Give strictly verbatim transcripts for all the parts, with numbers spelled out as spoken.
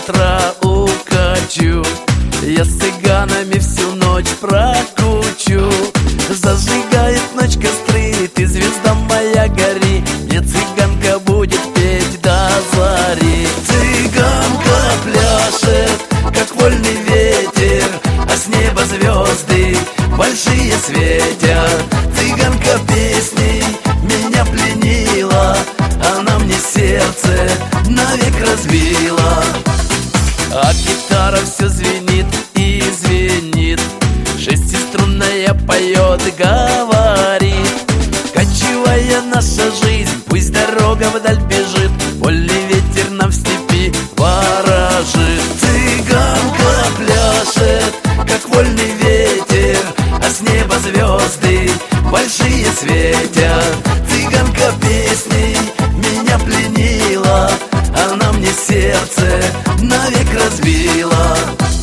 утра укачу. Я с цыганами всю ночь прокучу. Зажигает ночь костры, ты, звезда моя, гори. Мне цыганка будет петь до зари. Цыганка пляшет, как вольный ветер, а с неба звезды большие светят. Цыганка песней меня пленила, она мне сердце навек разбила. А гитара все звенит и звенит, шестиструнная поет и говорит: кочевая наша жизнь, пусть дорога вдаль бежит, вольный ветер нам в степи ворожит. Цыганка пляшет, как вольный ветер, а с неба звезды большие светят. Цыганка песней меня пленила, она мне сердце навек разбила.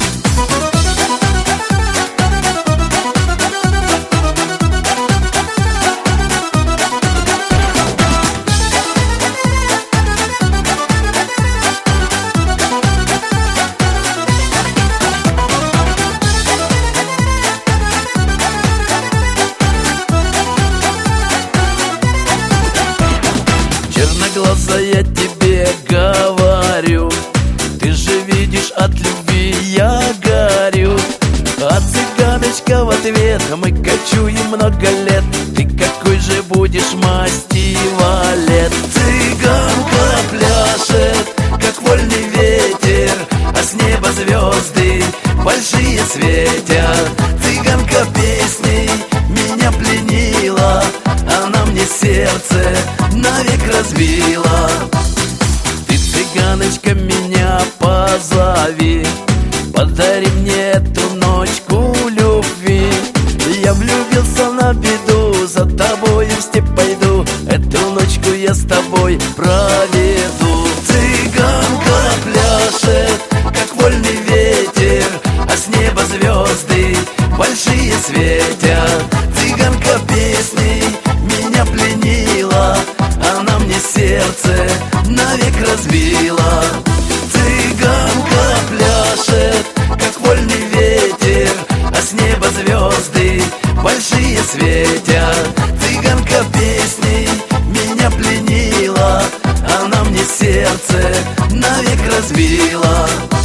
Черноглазая, я тебе говорю, ты же видишь, от любви я горю. А цыганочка в ответ: мы кочуем много лет, ты какой же будешь масти валет? Цыганка пляшет, как вольный ветер, а с неба звезды большие светят. Цыганка песней меня пленила, она мне сердце навек разбила. Ты, цыганочка, меня позови, подари мне эту ночку любви. Я влюбился на беду, за тобой в степь пойду, эту ночку я с тобой проведу. Цыганка пляшет, как вольный ветер, а с неба звезды большие светят. Цыганка песней меня пленила, она мне сердце навек разбила. Цыганка пляшет, как вольный ветер, а с неба звезды большие светят. Цыганка песней меня пленила, она мне сердце навек разбила.